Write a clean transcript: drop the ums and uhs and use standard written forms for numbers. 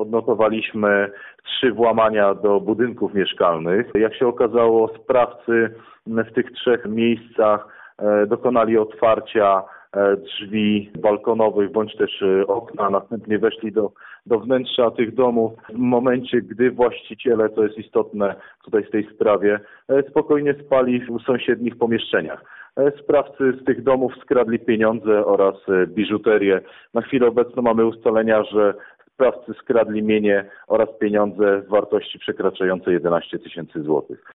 odnotowaliśmy 3 włamania do budynków mieszkalnych. Jak się okazało, sprawcy w tych 3 miejscach dokonali otwarcia drzwi balkonowych bądź też okna, następnie weszli do wnętrza tych domów. W momencie, gdy właściciele, co jest istotne tutaj w tej sprawie, spokojnie spali w sąsiednich pomieszczeniach. Sprawcy z tych domów skradli pieniądze oraz biżuterię. Na chwilę obecną mamy ustalenia, że sprawcy skradli mienie oraz pieniądze w wartości przekraczającej 11 000 złotych.